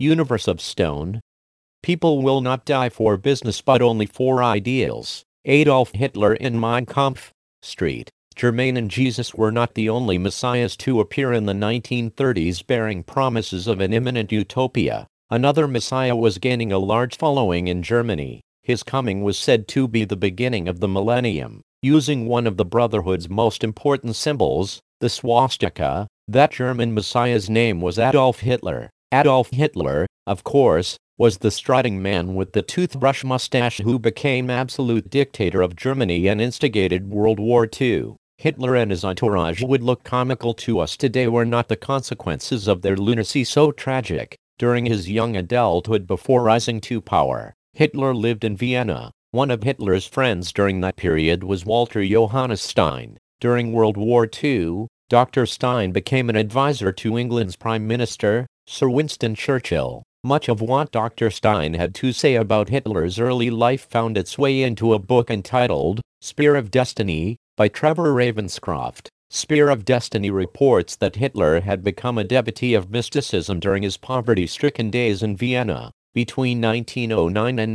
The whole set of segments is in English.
universe of stone. People will not die for business but only for ideals. Adolf Hitler in Mein Kampf. Street. Germain and Jesus were not the only messiahs to appear in the 1930s bearing promises of an imminent utopia. Another messiah was gaining a large following in Germany. His coming was said to be the beginning of the millennium. Using one of the Brotherhood's most important symbols, the swastika, that German messiah's name was Adolf Hitler. Adolf Hitler, of course, was the striding man with the toothbrush mustache who became absolute dictator of Germany and instigated World War II. Hitler and his entourage would look comical to us today were not the consequences of their lunacy so tragic. During his young adulthood before rising to power, Hitler lived in Vienna. One of Hitler's friends during that period was Walter Johannes Stein. During World War II, Dr. Stein became an advisor to England's Prime Minister, Sir Winston Churchill. Much of what Dr. Stein had to say about Hitler's early life found its way into a book entitled Spear of Destiny by Trevor Ravenscroft. Spear of Destiny reports that Hitler had become a devotee of mysticism during his poverty-stricken days in Vienna. Between 1909 and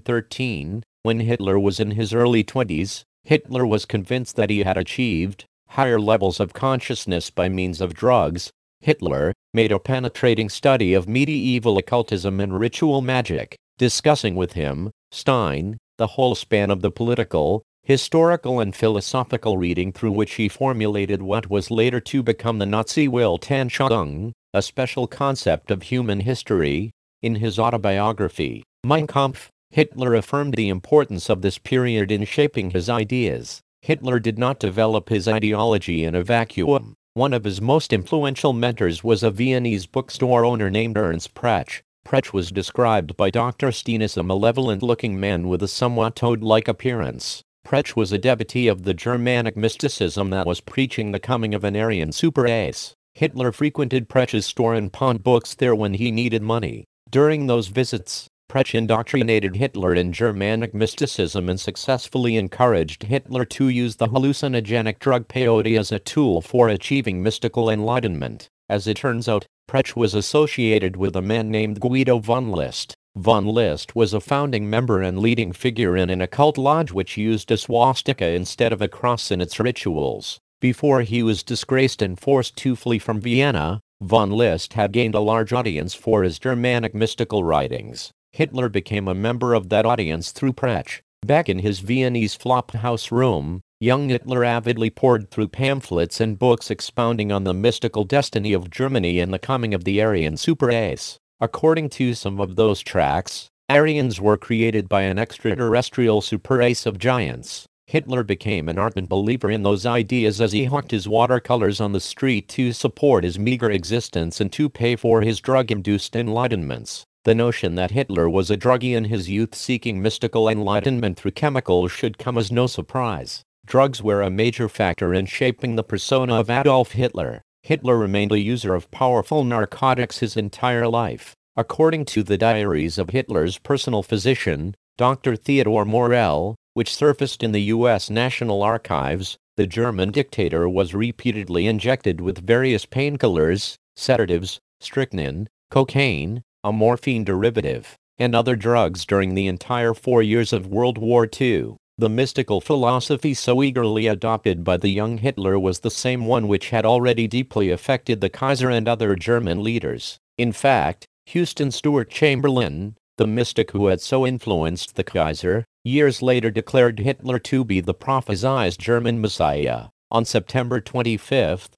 1913, when Hitler was in his early 20s, Hitler was convinced that he had achieved higher levels of consciousness by means of drugs. Hitler made a penetrating study of medieval occultism and ritual magic, discussing with him, Stein, the whole span of the political, historical and philosophical reading through which he formulated what was later to become the Nazi Weltanschauung, a special concept of human history. In his autobiography, Mein Kampf, Hitler affirmed the importance of this period in shaping his ideas. Hitler did not develop his ideology in a vacuum. One of his most influential mentors was a Viennese bookstore owner named Ernst Prech. Prech was described by Dr. Stein as a malevolent-looking man with a somewhat toad-like appearance. Prech was a devotee of the Germanic mysticism that was preaching the coming of an Aryan super-ace. Hitler frequented Prech's store and pawned books there when he needed money. During those visits, Prech indoctrinated Hitler in Germanic mysticism and successfully encouraged Hitler to use the hallucinogenic drug peyote as a tool for achieving mystical enlightenment. As it turns out, Prech was associated with a man named Guido von List. Von List was a founding member and leading figure in an occult lodge which used a swastika instead of a cross in its rituals. Before he was disgraced and forced to flee from Vienna, von List had gained a large audience for his Germanic mystical writings. Hitler became a member of that audience through Prech. Back in his Viennese flophouse room, young Hitler avidly pored through pamphlets and books expounding on the mystical destiny of Germany and the coming of the Aryan super-ace. According to some of those tracts, Aryans were created by an extraterrestrial super-ace of giants. Hitler became an ardent believer in those ideas as he hawked his watercolors on the street to support his meager existence and to pay for his drug-induced enlightenments. The notion that Hitler was a druggie in his youth seeking mystical enlightenment through chemicals should come as no surprise. Drugs were a major factor in shaping the persona of Adolf Hitler. Hitler remained a user of powerful narcotics his entire life. According to the diaries of Hitler's personal physician, Dr. Theodor Morell, which surfaced in the U.S. National Archives, the German dictator was repeatedly injected with various painkillers, sedatives, strychnine, cocaine, a morphine derivative, and other drugs during the entire 4 years of World War II. The mystical philosophy so eagerly adopted by the young Hitler was the same one which had already deeply affected the Kaiser and other German leaders. In fact, Houston Stewart Chamberlain, the mystic who had so influenced the Kaiser, years later declared Hitler to be the prophesied German Messiah. On September 25,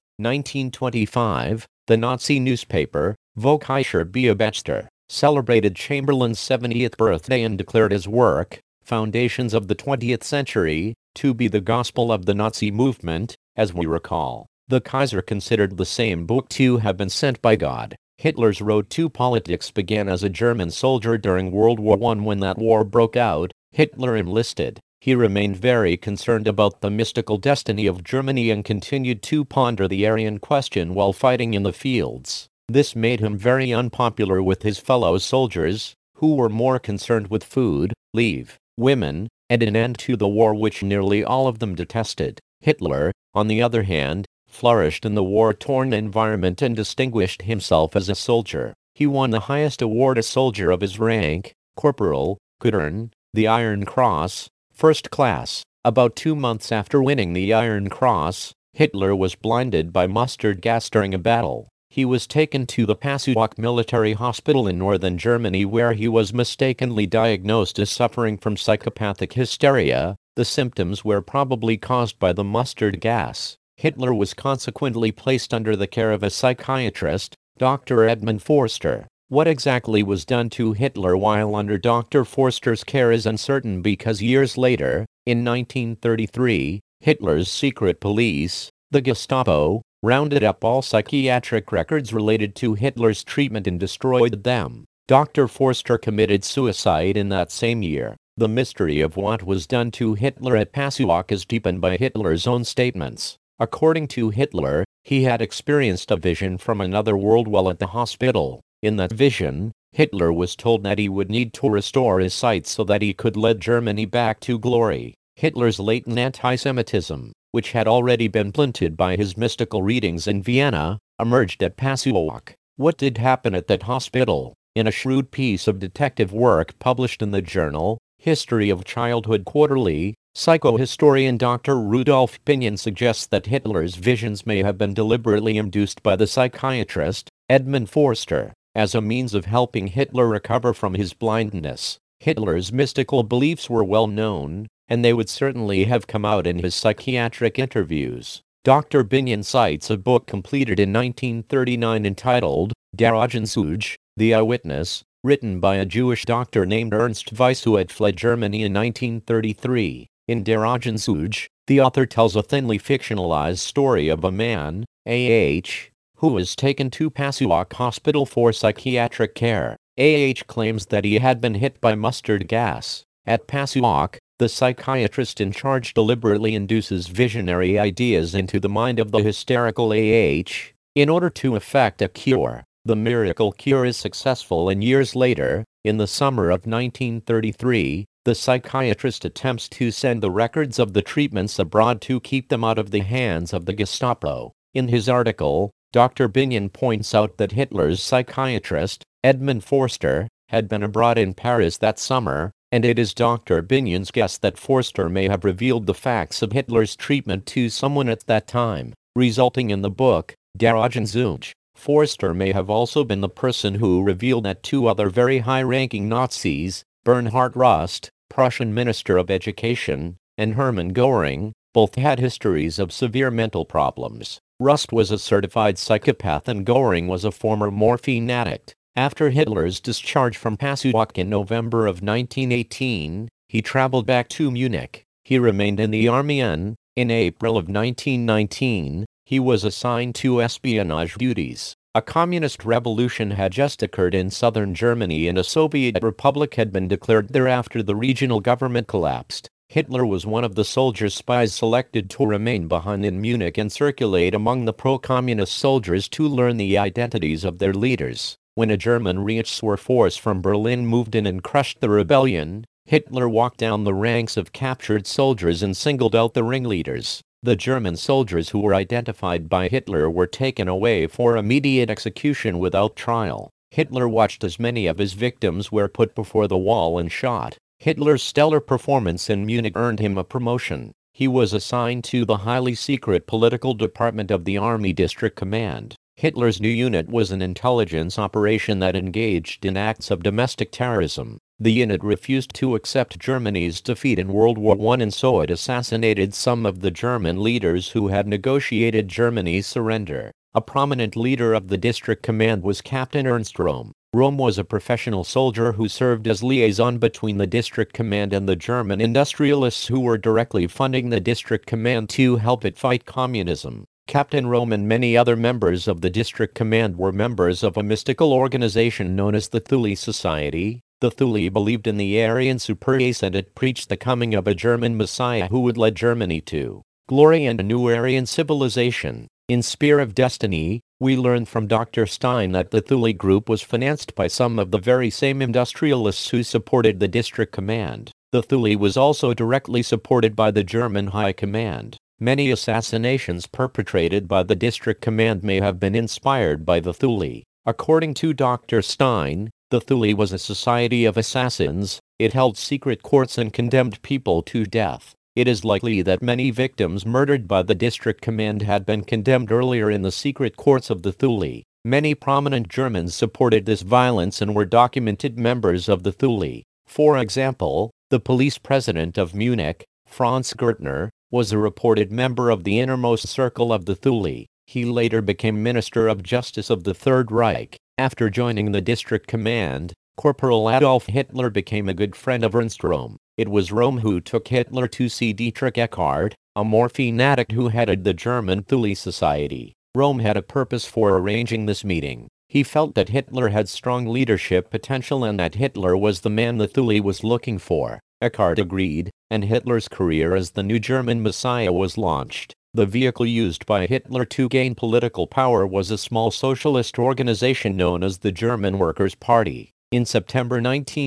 1925, the Nazi newspaper, Völkischer Beobachter, celebrated Chamberlain's 70th birthday and declared his work, Foundations of the 20th Century, to be the gospel of the Nazi movement. As we recall, the Kaiser considered the same book to have been sent by God. Hitler's road to politics began as a German soldier during World War I. When that war broke out, Hitler enlisted. He remained very concerned about the mystical destiny of Germany and continued to ponder the Aryan question while fighting in the fields. This made him very unpopular with his fellow soldiers, who were more concerned with food, leave, women, and an end to the war which nearly all of them detested. Hitler, on the other hand, flourished in the war-torn environment and distinguished himself as a soldier. He won the highest award a soldier of his rank, corporal, could earn, the Iron Cross, First Class. About 2 months after winning the Iron Cross, Hitler was blinded by mustard gas during a battle. He was taken to the Pasewalk military hospital in northern Germany where he was mistakenly diagnosed as suffering from psychopathic hysteria. The symptoms were probably caused by the mustard gas. Hitler was consequently placed under the care of a psychiatrist, Dr. Edmund Forster. What exactly was done to Hitler while under Dr. Forster's care is uncertain because years later, in 1933, Hitler's secret police, the Gestapo, rounded up all psychiatric records related to Hitler's treatment and destroyed them. Dr. Forster committed suicide in that same year. The mystery of what was done to Hitler at Pasewalk is deepened by Hitler's own statements. According to Hitler, he had experienced a vision from another world while at the hospital. In that vision, Hitler was told that he would need to restore his sight so that he could lead Germany back to glory. Hitler's latent anti-Semitism, which had already been planted by his mystical readings in Vienna, emerged at Pasewalk. What did happen at that hospital? In a shrewd piece of detective work published in the journal, History of Childhood Quarterly, psychohistorian Dr. Rudolf Pinion suggests that Hitler's visions may have been deliberately induced by the psychiatrist, Edmund Forster, as a means of helping Hitler recover from his blindness. Hitler's mystical beliefs were well known, and they would certainly have come out in his psychiatric interviews. Dr. Binion cites a book completed in 1939 entitled Der Augenzeuge, The Eyewitness, written by a Jewish doctor named Ernst Weiss who had fled Germany in 1933. In Der Augenzeuge, the author tells a thinly fictionalized story of a man, A.H., who was taken to Pasewalk Hospital for psychiatric care. A.H. claims that he had been hit by mustard gas. At Pasewalk, the psychiatrist in charge deliberately induces visionary ideas into the mind of the hysterical A.H. in order to effect a cure. The miracle cure is successful and years later, in the summer of 1933, the psychiatrist attempts to send the records of the treatments abroad to keep them out of the hands of the Gestapo. In his article, Dr. Binion points out that Hitler's psychiatrist, Edmund Forster, had been abroad in Paris that summer, and it is Dr. Binion's guess that Forster may have revealed the facts of Hitler's treatment to someone at that time, resulting in the book, Der Augenzeuge. Forster may have also been the person who revealed that two other very high-ranking Nazis, Bernhard Rust, Prussian Minister of Education, and Hermann Göring, both had histories of severe mental problems. Rust was a certified psychopath and Göring was a former morphine addict. After Hitler's discharge from Pasewalk in November of 1918, he traveled back to Munich. He remained in the army and, in April of 1919, he was assigned to espionage duties. A communist revolution had just occurred in southern Germany and a Soviet republic had been declared there after the regional government collapsed. Hitler was one of the soldiers' spies selected to remain behind in Munich and circulate among the pro-communist soldiers to learn the identities of their leaders. When a German Reichswehr force from Berlin moved in and crushed the rebellion, Hitler walked down the ranks of captured soldiers and singled out the ringleaders. The German soldiers who were identified by Hitler were taken away for immediate execution without trial. Hitler watched as many of his victims were put before the wall and shot. Hitler's stellar performance in Munich earned him a promotion. He was assigned to the highly secret political department of the Army District Command. Hitler's new unit was an intelligence operation that engaged in acts of domestic terrorism. The unit refused to accept Germany's defeat in World War I and so it assassinated some of the German leaders who had negotiated Germany's surrender. A prominent leader of the District Command was Captain Ernst Röhm. Röhm was a professional soldier who served as liaison between the District Command and the German industrialists who were directly funding the District Command to help it fight communism. Captain Röhm and many other members of the District Command were members of a mystical organization known as the Thule Society. The Thule believed in the Aryan Superrace and it preached the coming of a German Messiah who would lead Germany to glory and a new Aryan civilization. In Spear of Destiny, we learn from Dr. Stein that the Thule group was financed by some of the very same industrialists who supported the District Command. The Thule was also directly supported by the German High Command. Many assassinations perpetrated by the District Command may have been inspired by the Thule. According to Dr. Stein, the Thule was a society of assassins. It held secret courts and condemned people to death. It is likely that many victims murdered by the district command had been condemned earlier in the secret courts of the Thule. Many prominent Germans supported this violence and were documented members of the Thule. For example, the police president of Munich, Franz Gertner, was a reported member of the innermost circle of the Thule. He later became Minister of Justice of the Third Reich. After joining the district command, Corporal Adolf Hitler became a good friend of Ernst Röhm. It was Röhm who took Hitler to see Dietrich Eckart, a morphine addict who headed the German Thule Society. Röhm had a purpose for arranging this meeting. He felt that Hitler had strong leadership potential and that Hitler was the man the Thule was looking for. Eckart agreed, and Hitler's career as the new German Messiah was launched. The vehicle used by Hitler to gain political power was a small socialist organization known as the German Workers' Party. In September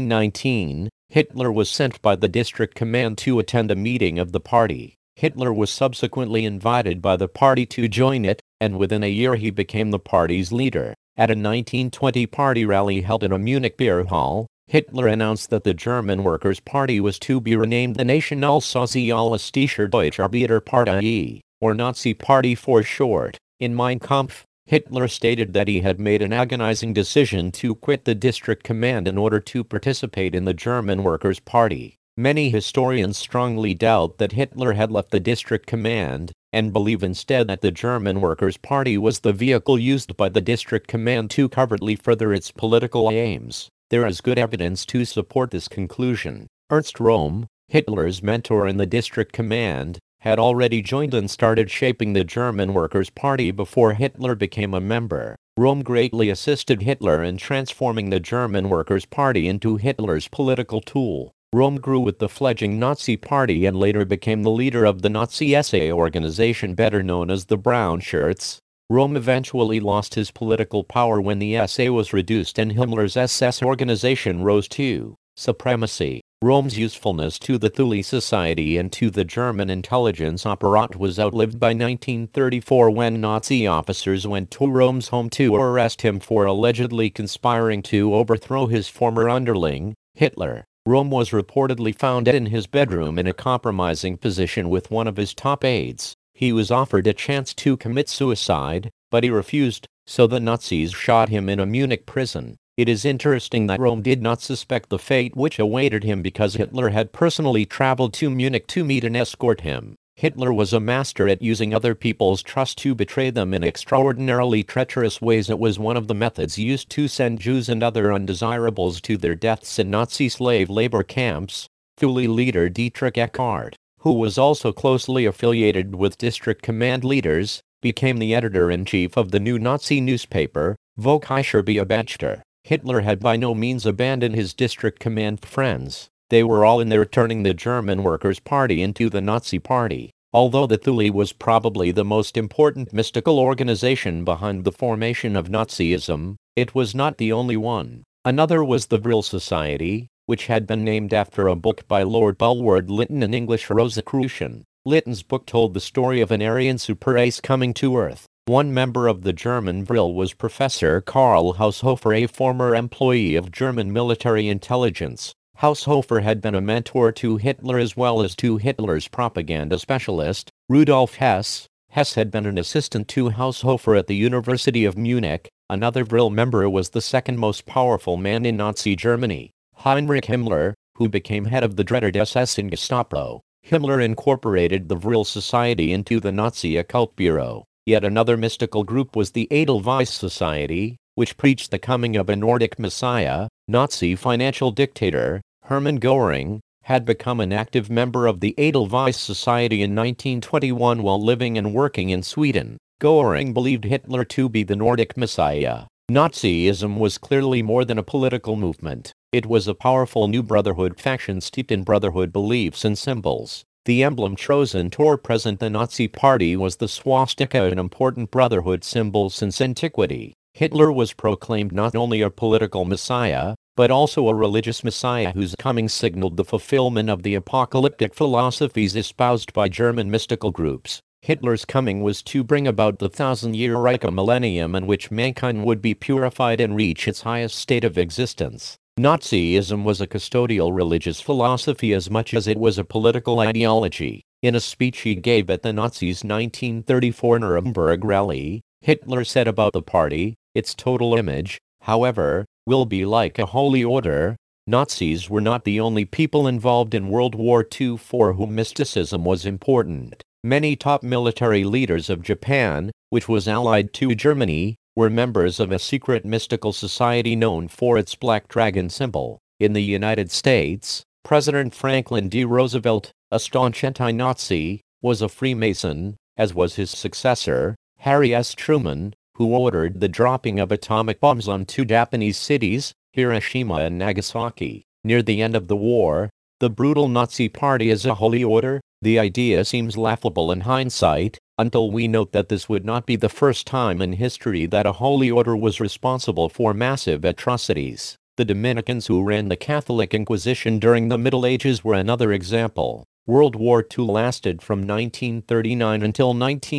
1919, Hitler was sent by the district command to attend a meeting of the party. Hitler was subsequently invited by the party to join it, and within a year he became the party's leader. At a 1920 party rally held in a Munich beer hall, Hitler announced that the German Workers' Party was to be renamed the Nationalsozialistische Deutscharbeiterpartei, or Nazi Party for short. In Mein Kampf, Hitler stated that he had made an agonizing decision to quit the district command in order to participate in the German Workers' Party. Many historians strongly doubt that Hitler had left the district command, and believe instead that the German Workers' Party was the vehicle used by the district command to covertly further its political aims. There is good evidence to support this conclusion. Ernst Röhm, Hitler's mentor in the district command, had already joined and started shaping the German Workers' Party before Hitler became a member. Röhm greatly assisted Hitler in transforming the German Workers' Party into Hitler's political tool. Röhm grew with the fledgling Nazi Party and later became the leader of the Nazi SA organization better known as the Brown Shirts. Röhm eventually lost his political power when the SA was reduced and Himmler's SS organization rose to supremacy. Röhm's usefulness to the Thule Society and to the German intelligence apparat was outlived by 1934 when Nazi officers went to Röhm's home to arrest him for allegedly conspiring to overthrow his former underling, Hitler. Röhm was reportedly found in his bedroom in a compromising position with one of his top aides. He was offered a chance to commit suicide, but he refused, so the Nazis shot him in a Munich prison. It is interesting that Röhm did not suspect the fate which awaited him because Hitler had personally traveled to Munich to meet and escort him. Hitler was a master at using other people's trust to betray them in extraordinarily treacherous ways. It was one of the methods used to send Jews and other undesirables to their deaths in Nazi slave labor camps. Thule leader Dietrich Eckart, who was also closely affiliated with district command leaders, became the editor-in-chief of the new Nazi newspaper, Völkischer Beobachter. Hitler had by no means abandoned his district command friends. They were all in there turning the German Workers' Party into the Nazi Party. Although the Thule was probably the most important mystical organization behind the formation of Nazism, it was not the only one. Another was the Vril Society, which had been named after a book by Lord Bulwer Lytton in English Rosicrucian. Lytton's book told the story of an Aryan super-race coming to Earth. One member of the German Vril was Professor Karl Haushofer, a former employee of German military intelligence. Haushofer had been a mentor to Hitler as well as to Hitler's propaganda specialist, Rudolf Hess. Hess had been an assistant to Haushofer at the University of Munich. Another Vril member was the second most powerful man in Nazi Germany, Heinrich Himmler, who became head of the dreaded SS and Gestapo. Himmler incorporated the Vril Society into the Nazi occult bureau. Yet another mystical group was the Edelweiss Society, which preached the coming of a Nordic Messiah. Nazi financial dictator, Hermann Göring, had become an active member of the Edelweiss Society in 1921 while living and working in Sweden. Göring believed Hitler to be the Nordic Messiah. Nazism was clearly more than a political movement. It was a powerful new brotherhood faction steeped in brotherhood beliefs and symbols. The emblem chosen to represent the Nazi Party was the swastika, an important brotherhood symbol since antiquity. Hitler was proclaimed not only a political messiah, but also a religious messiah whose coming signaled the fulfillment of the apocalyptic philosophies espoused by German mystical groups. Hitler's coming was to bring about the 1,000-year Reich, a millennium in which mankind would be purified and reach its highest state of existence. Nazism was a custodial religious philosophy as much as it was a political ideology. In a speech he gave at the Nazis' 1934 Nuremberg rally, Hitler said about the party, "Its total image, however, will be like a holy order." Nazis were not the only people involved in World War II for whom mysticism was important. Many top military leaders of Japan, which was allied to Germany, were members of a secret mystical society known for its black dragon symbol. In the United States, President Franklin D. Roosevelt, a staunch anti-Nazi, was a Freemason, as was his successor, Harry S. Truman, who ordered the dropping of atomic bombs on two Japanese cities, Hiroshima and Nagasaki. Near the end of the war, the brutal Nazi Party as a holy order. The idea seems laughable in hindsight, until we note that this would not be the first time in history that a holy order was responsible for massive atrocities. The Dominicans who ran the Catholic Inquisition during the Middle Ages were another example. World War II lasted from 1939 until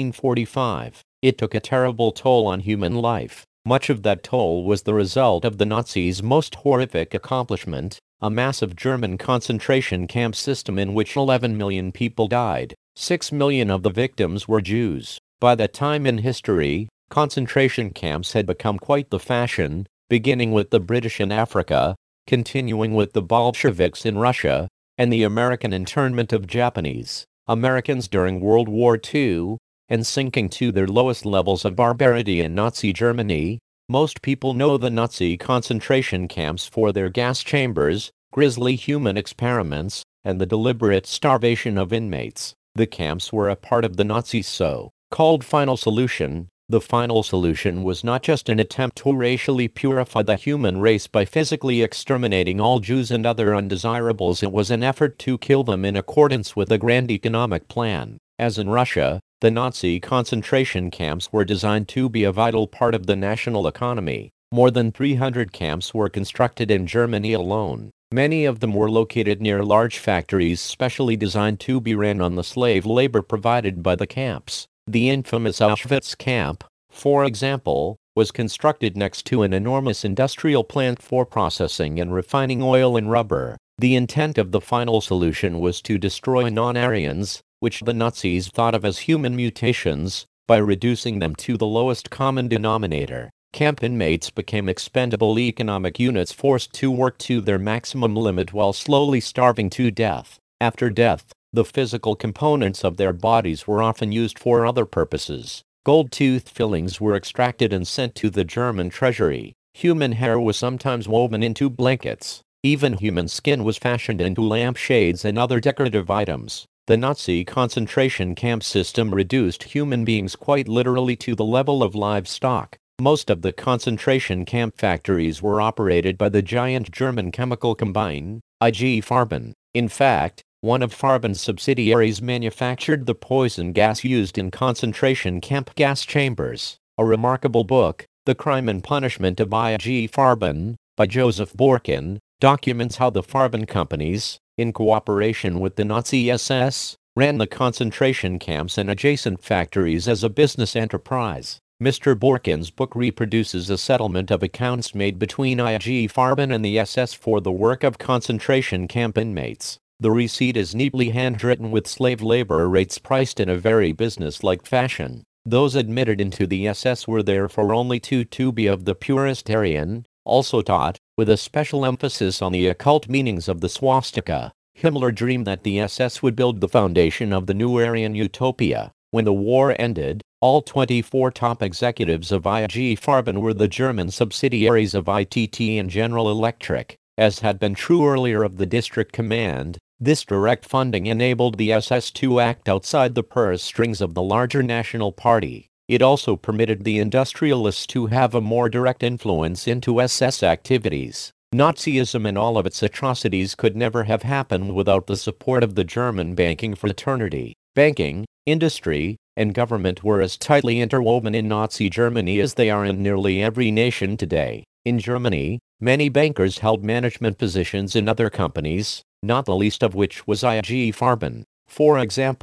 1945. It took a terrible toll on human life. Much of that toll was the result of the Nazis' most horrific accomplishment, a massive German concentration camp system in which 11 million people died. 6 million of the victims were Jews. By that time in history, concentration camps had become quite the fashion, beginning with the British in Africa, continuing with the Bolsheviks in Russia, and the American internment of Japanese Americans during World War II, and sinking to their lowest levels of barbarity in Nazi Germany. Most people know the Nazi concentration camps for their gas chambers, grisly human experiments, and the deliberate starvation of inmates. The camps were a part of the Nazis' so-called final solution. The final solution was not just an attempt to racially purify the human race by physically exterminating all Jews and other undesirables. It was an effort to kill them in accordance with a grand economic plan. As in Russia, the Nazi concentration camps were designed to be a vital part of the national economy. More than 300 camps were constructed in Germany alone. Many of them were located near large factories specially designed to be ran on the slave labor provided by the camps. The infamous Auschwitz camp, for example, was constructed next to an enormous industrial plant for processing and refining oil and rubber. The intent of the final solution was to destroy non-Aryans, which the Nazis thought of as human mutations, by reducing them to the lowest common denominator. Camp inmates became expendable economic units forced to work to their maximum limit while slowly starving to death. After death, the physical components of their bodies were often used for other purposes. Gold tooth fillings were extracted and sent to the German treasury. Human hair was sometimes woven into blankets. Even human skin was fashioned into lampshades and other decorative items. The Nazi concentration camp system reduced human beings quite literally to the level of livestock. Most of the concentration camp factories were operated by the giant German chemical combine, IG Farben. In fact, one of Farben's subsidiaries manufactured the poison gas used in concentration camp gas chambers. A remarkable book, The Crime and Punishment of IG Farben, by Joseph Borkin, documents how the Farben companies, in cooperation with the Nazi SS, ran the concentration camps and adjacent factories as a business enterprise. Mr. Borkin's book reproduces a settlement of accounts made between IG Farben and the SS for the work of concentration camp inmates. The receipt is neatly handwritten with slave labor rates priced in a very business-like fashion. Those admitted into the SS were therefore only to be of the purest Aryan, also taught, with a special emphasis on the occult meanings of the swastika. Himmler dreamed that the SS would build the foundation of the new Aryan utopia. When the war ended, all 24 top executives of IG Farben were the German subsidiaries of ITT and General Electric. As had been true earlier of the District Command, this direct funding enabled the SS to act outside the purse strings of the larger National Party. It also permitted the industrialists to have a more direct influence into SS activities. Nazism and all of its atrocities could never have happened without the support of the German banking fraternity. Banking, industry, and government were as tightly interwoven in Nazi Germany as they are in nearly every nation today. In Germany, many bankers held management positions in other companies, not the least of which was IG Farben. For example,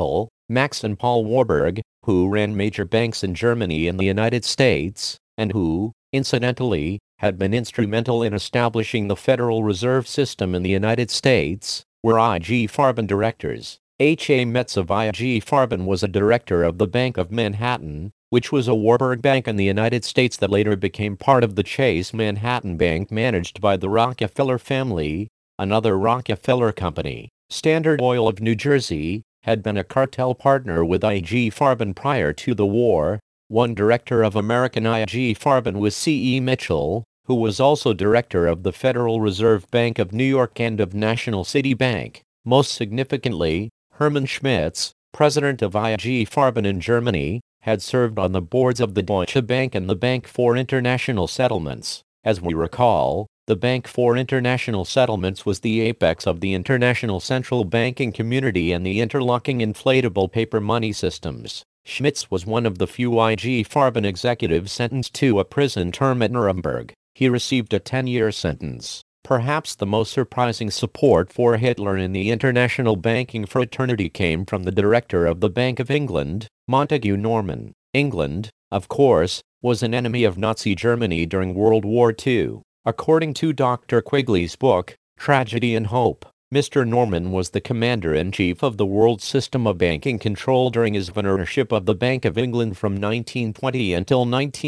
Max and Paul Warburg, who ran major banks in Germany and the United States, and who, incidentally, had been instrumental in establishing the Federal Reserve System in the United States, were IG Farben directors. H.A. Metz of IG Farben was a director of the Bank of Manhattan, which was a Warburg Bank in the United States that later became part of the Chase Manhattan Bank managed by the Rockefeller family, another Rockefeller company. Standard Oil of New Jersey had been a cartel partner with IG Farben prior to the war. One director of American IG Farben was C.E. Mitchell, who was also director of the Federal Reserve Bank of New York and of National City Bank. Most significantly, Hermann Schmitz, president of IG Farben in Germany, had served on the boards of the Deutsche Bank and the Bank for International Settlements. As we recall, the Bank for International Settlements was the apex of the international central banking community and the interlocking inflatable paper money systems. Schmitz was one of the few IG Farben executives sentenced to a prison term at Nuremberg. He received a 10-year sentence. Perhaps the most surprising support for Hitler in the international banking fraternity came from the director of the Bank of England, Montague Norman. England, of course, was an enemy of Nazi Germany during World War II. According to Dr. Quigley's book, Tragedy and Hope, Mr. Norman was the commander-in-chief of the world system of banking control during his ownership of the Bank of England from 1920 until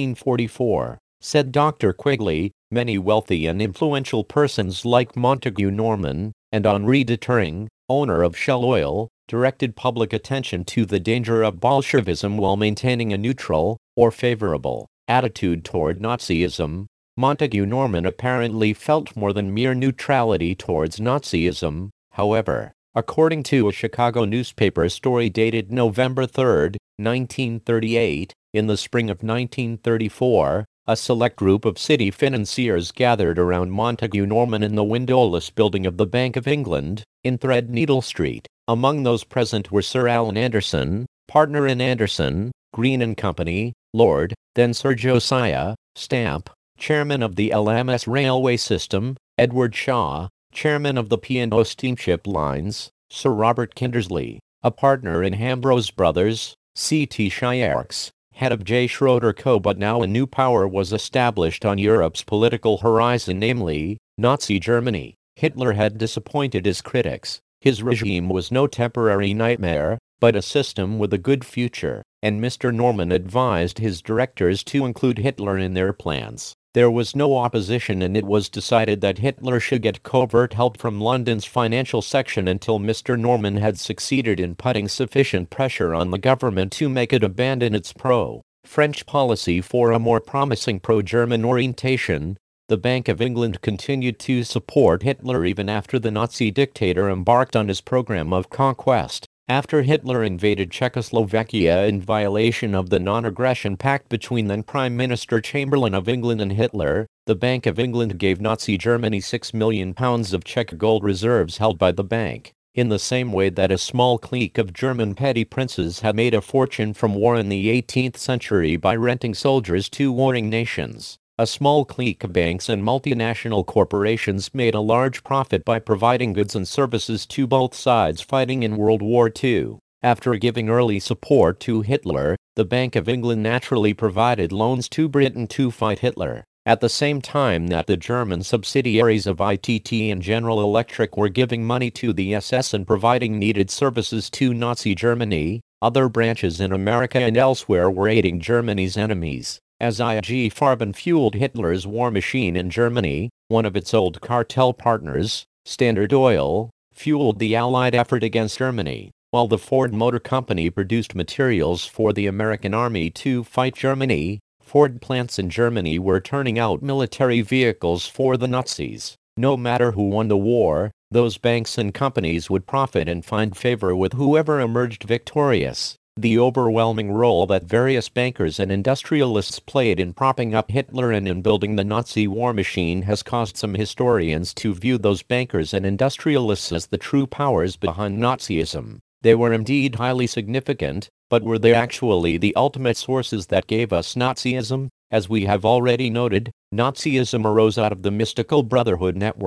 1944. Said Dr. Quigley, many wealthy and influential persons like Montague Norman and Henri de Turing, owner of Shell Oil, directed public attention to the danger of Bolshevism while maintaining a neutral, or favorable, attitude toward Nazism. Montague Norman apparently felt more than mere neutrality towards Nazism, however. According to a Chicago newspaper story dated November 3, 1938, in the spring of 1934, a select group of city financiers gathered around Montague Norman in the windowless building of the Bank of England, in Threadneedle Street. Among those present were Sir Alan Anderson, partner in Anderson, Green and Company, Lord, then Sir Josiah Stamp, chairman of the LMS railway system, Edward Shaw, chairman of the P&O steamship lines, Sir Robert Kindersley, a partner in Ambrose Brothers, C.T. Shyarks, head of J. Schroeder Co. But now a new power was established on Europe's political horizon, namely, Nazi Germany. Hitler had disappointed his critics. His regime was no temporary nightmare, but a system with a good future, and Mr. Norman advised his directors to include Hitler in their plans. There was no opposition, and it was decided that Hitler should get covert help from London's financial section until Mr. Norman had succeeded in putting sufficient pressure on the government to make it abandon its pro-French policy for a more promising pro-German orientation. The Bank of England continued to support Hitler even after the Nazi dictator embarked on his program of conquest. After Hitler invaded Czechoslovakia in violation of the Non-Aggression Pact between then Prime Minister Chamberlain of England and Hitler, the Bank of England gave Nazi Germany £6 million of Czech gold reserves held by the bank. In the same way that a small clique of German petty princes had made a fortune from war in the 18th century by renting soldiers to warring nations, a small clique of banks and multinational corporations made a large profit by providing goods and services to both sides fighting in World War II. After giving early support to Hitler, the Bank of England naturally provided loans to Britain to fight Hitler. At the same time that the German subsidiaries of ITT and General Electric were giving money to the SS and providing needed services to Nazi Germany, other branches in America and elsewhere were aiding Germany's enemies. As IG Farben fueled Hitler's war machine in Germany, one of its old cartel partners, Standard Oil, fueled the Allied effort against Germany, while the Ford Motor Company produced materials for the American Army to fight Germany. Ford plants in Germany were turning out military vehicles for the Nazis. No matter who won the war, those banks and companies would profit and find favor with whoever emerged victorious. The overwhelming role that various bankers and industrialists played in propping up Hitler and in building the Nazi war machine has caused some historians to view those bankers and industrialists as the true powers behind Nazism. They were indeed highly significant, but were they actually the ultimate sources that gave us Nazism? As we have already noted, Nazism arose out of the mystical Brotherhood network.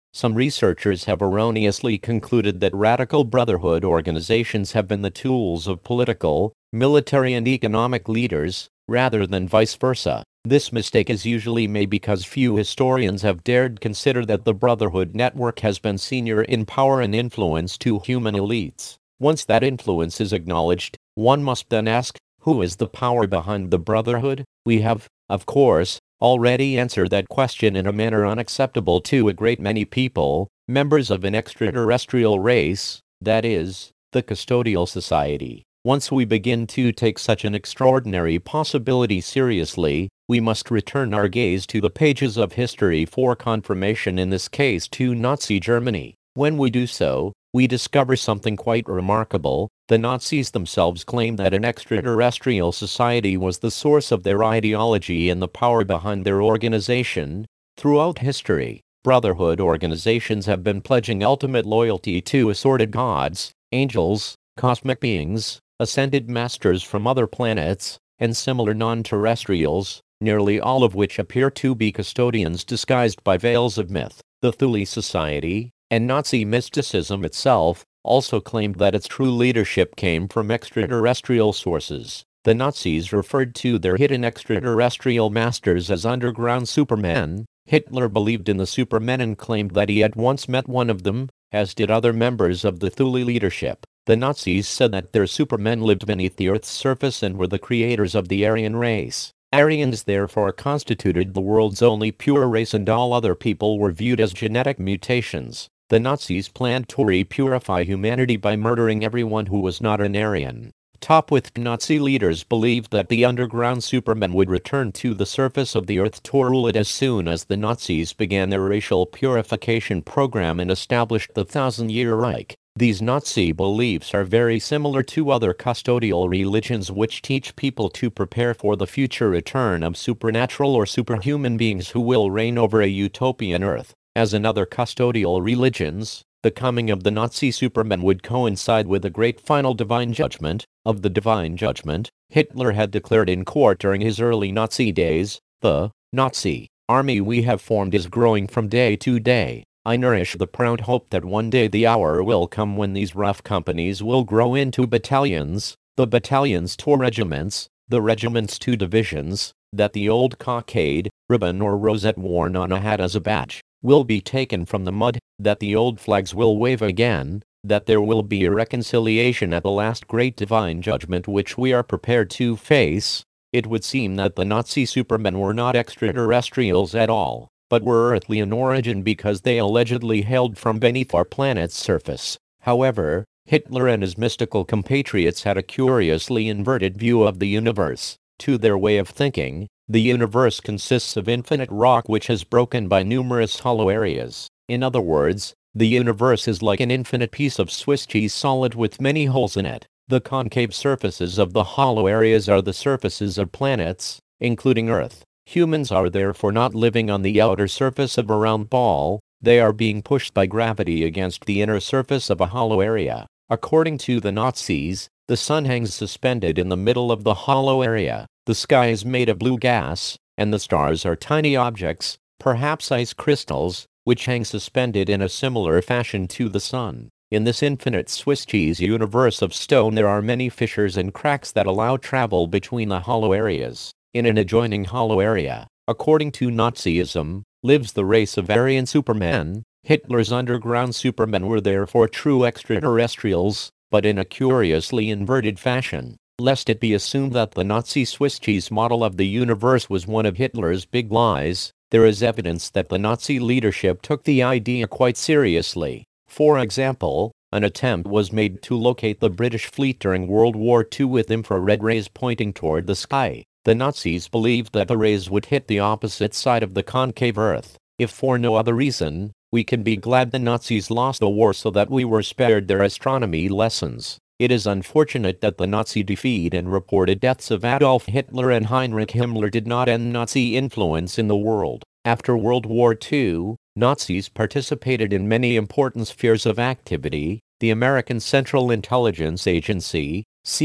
Some researchers have erroneously concluded that radical brotherhood organizations have been the tools of political, military and economic leaders, rather than vice versa. This mistake is usually made because few historians have dared consider that the Brotherhood network has been senior in power and influence to human elites. Once that influence is acknowledged, one must then ask, who is the power behind the Brotherhood? We have, of course, already answered that question in a manner unacceptable to a great many people, members of an extraterrestrial race, that is, the Custodial Society. Once we begin to take such an extraordinary possibility seriously, we must return our gaze to the pages of history for confirmation, in this case to Nazi Germany. When we do so, we discover something quite remarkable. The Nazis themselves claim that an extraterrestrial society was the source of their ideology and the power behind their organization. Throughout history, brotherhood organizations have been pledging ultimate loyalty to assorted gods, angels, cosmic beings, ascended masters from other planets, and similar non-terrestrials, nearly all of which appear to be custodians disguised by veils of myth. The Thule Society, and Nazi mysticism itself, also claimed that its true leadership came from extraterrestrial sources. The Nazis referred to their hidden extraterrestrial masters as underground supermen. Hitler believed in the supermen and claimed that he had once met one of them, as did other members of the Thule leadership. The Nazis said that their supermen lived beneath the Earth's surface and were the creators of the Aryan race. Aryans therefore constituted the world's only pure race, and all other people were viewed as genetic mutations. The Nazis planned to repurify humanity by murdering everyone who was not an Aryan. Top-with Nazi leaders believed that the underground supermen would return to the surface of the Earth to rule it as soon as the Nazis began their racial purification program and established the Thousand-Year Reich. These Nazi beliefs are very similar to other custodial religions which teach people to prepare for the future return of supernatural or superhuman beings who will reign over a utopian Earth. As in other custodial religions, the coming of the Nazi supermen would coincide with the great final divine judgment. Of the divine judgment, Hitler had declared in court during his early Nazi days, "The Nazi army we have formed is growing from day to day. I nourish the proud hope that one day the hour will come when these rough companies will grow into battalions, the battalions to regiments, the regiments to divisions, that the old cockade, ribbon or rosette worn on a hat as a badge will be taken from the mud, that the old flags will wave again, that there will be a reconciliation at the last great divine judgment which we are prepared to face." It would seem that the Nazi supermen were not extraterrestrials at all, but were earthly in origin because they allegedly hailed from beneath our planet's surface. However, Hitler and his mystical compatriots had a curiously inverted view of the universe. To their way of thinking, the universe consists of infinite rock which is broken by numerous hollow areas. In other words, the universe is like an infinite piece of Swiss cheese solid with many holes in it. The concave surfaces of the hollow areas are the surfaces of planets, including Earth. Humans are therefore not living on the outer surface of a round ball, they are being pushed by gravity against the inner surface of a hollow area. According to the Nazis, the sun hangs suspended in the middle of the hollow area, the sky is made of blue gas, and the stars are tiny objects, perhaps ice crystals, which hang suspended in a similar fashion to the sun. In this infinite Swiss cheese universe of stone there are many fissures and cracks that allow travel between the hollow areas. In an adjoining hollow area, according to Nazism, lives the race of Aryan supermen. Hitler's underground supermen were therefore true extraterrestrials, but in a curiously inverted fashion. Lest it be assumed that the Nazi Swiss cheese model of the universe was one of Hitler's big lies, there is evidence that the Nazi leadership took the idea quite seriously. For example, an attempt was made to locate the British fleet during World War II with infrared rays pointing toward the sky. The Nazis believed that the rays would hit the opposite side of the concave Earth. If for no other reason, we can be glad the Nazis lost the war so that we were spared their astronomy lessons. It is unfortunate that the Nazi defeat and reported deaths of Adolf Hitler and Heinrich Himmler did not end Nazi influence in the world. After World War II, Nazis participated in many important spheres of activity. The American Central Intelligence Agency,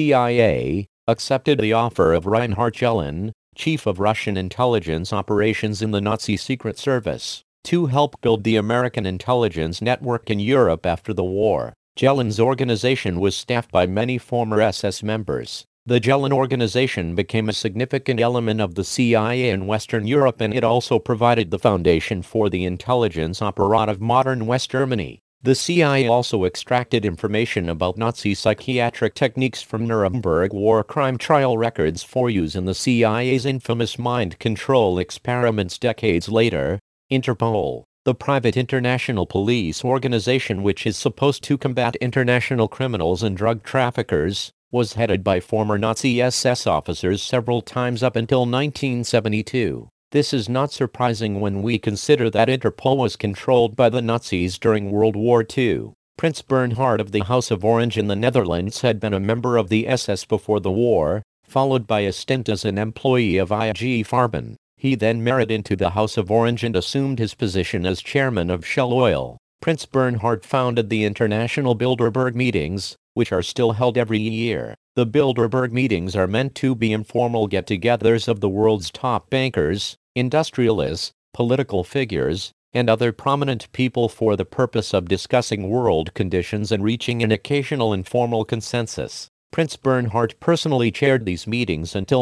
CIA, accepted the offer of Reinhard Gehlen, chief of Russian intelligence operations in the Nazi Secret Service. to help build the American intelligence network in Europe after the war. Gehlen's organization was staffed by many former SS members. The Gehlen organization became a significant element of the CIA in Western Europe, and it also provided the foundation for the intelligence apparat of modern West Germany. The CIA also extracted information about Nazi psychiatric techniques from Nuremberg war crime trial records for use in the CIA's infamous mind control experiments decades later. Interpol, the private international police organization which is supposed to combat international criminals and drug traffickers, was headed by former Nazi SS officers several times up until 1972. This is not surprising when we consider that Interpol was controlled by the Nazis during World War II. Prince Bernhard of the House of Orange in the Netherlands had been a member of the SS before the war, followed by a stint as an employee of IG Farben. He then married into the House of Orange and assumed his position as chairman of Shell Oil. Prince Bernhard founded the International Bilderberg Meetings, which are still held every year. The Bilderberg Meetings are meant to be informal get-togethers of the world's top bankers, industrialists, political figures, and other prominent people for the purpose of discussing world conditions and reaching an occasional informal consensus. Prince Bernhard personally chaired these meetings until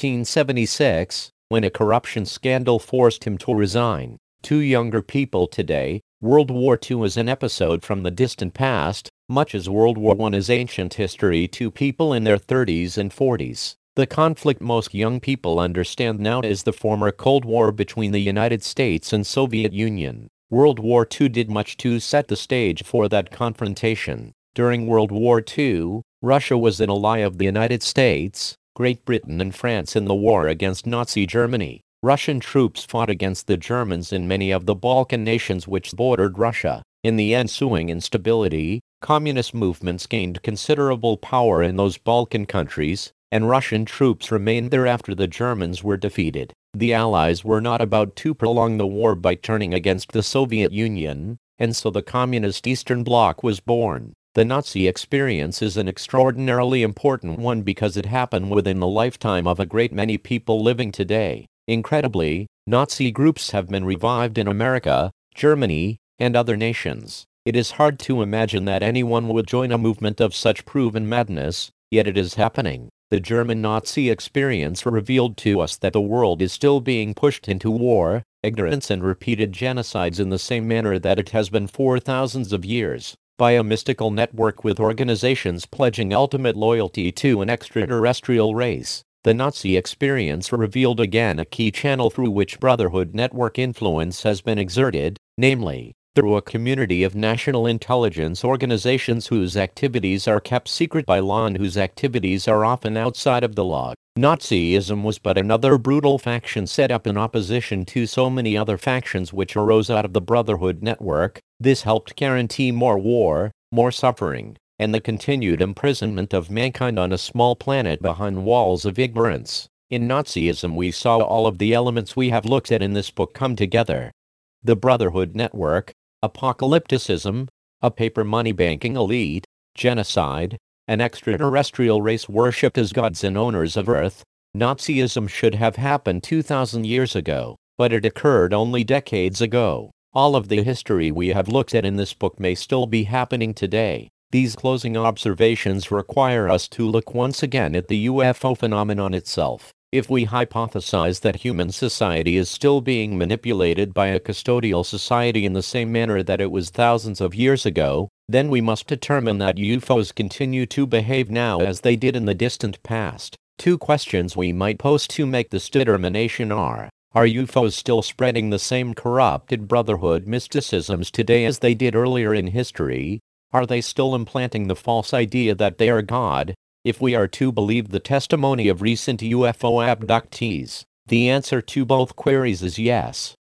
1976, when a corruption scandal forced him to resign. To younger people today, World War II is an episode from the distant past, much as World War I is ancient history to people in their 30s and 40s. The conflict most young people understand now is the former Cold War between the United States and Soviet Union. World War II did much to set the stage for that confrontation. During World War II, Russia was an ally of the United States, Great Britain and France in the war against Nazi Germany. Russian troops fought against the Germans in many of the Balkan nations which bordered Russia. In the ensuing instability, communist movements gained considerable power in those Balkan countries, and Russian troops remained there after the Germans were defeated. The Allies were not about to prolong the war by turning against the Soviet Union, and so the Communist Eastern Bloc was born. The Nazi experience is an extraordinarily important one because it happened within the lifetime of a great many people living today. Incredibly, Nazi groups have been revived in America, Germany, and other nations. It is hard to imagine that anyone would join a movement of such proven madness, yet it is happening. The German Nazi experience revealed to us that the world is still being pushed into war, ignorance and repeated genocides in the same manner that it has been for thousands of years, by a mystical network with organizations pledging ultimate loyalty to an extraterrestrial race. The Nazi experience revealed again a key channel through which Brotherhood Network influence has been exerted, namely, through a community of national intelligence organizations whose activities are kept secret by law and whose activities are often outside of the law. Nazism was but another brutal faction set up in opposition to so many other factions which arose out of the Brotherhood Network. This helped guarantee more war, more suffering, and the continued imprisonment of mankind on a small planet behind walls of ignorance. In Nazism we saw all of the elements we have looked at in this book come together. The Brotherhood Network, apocalypticism, a paper money banking elite, genocide, an extraterrestrial race worshipped as gods and owners of Earth. Nazism should have happened 2,000 years ago, but it occurred only decades ago. All of the history we have looked at in this book may still be happening today. These closing observations require us to look once again at the UFO phenomenon itself. If we hypothesize that human society is still being manipulated by a custodial society in the same manner that it was thousands of years ago, then we must determine that UFOs continue to behave now as they did in the distant past. Two questions we might pose to make this determination are UFOs still spreading the same corrupted Brotherhood mysticisms today as they did earlier in history? Are they still implanting the false idea that they are God? If we are to believe the testimony of recent UFO abductees, the answer to both queries is yes.